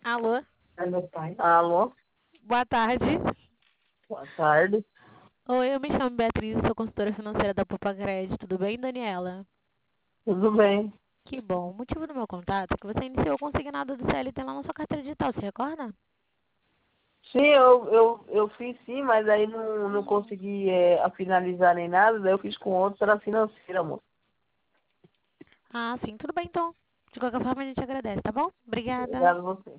Alô? Alô, Boa tarde. boa tarde. Oi, eu me chamo Beatriz, sou consultora financeira da Popacred. Tudo bem, Daniela? Tudo bem? Que bom. O motivo do meu contato é que você iniciou o consignado do CLT lá na sua carteira digital, se recorda? Sim, eu fiz sim, mas aí não consegui finalizar nem nada, daí eu fiz com outra financeira, amor. Ah, sim, tudo bem então. De qualquer forma, a gente agradece, tá bom? Obrigada. Obrigado a você.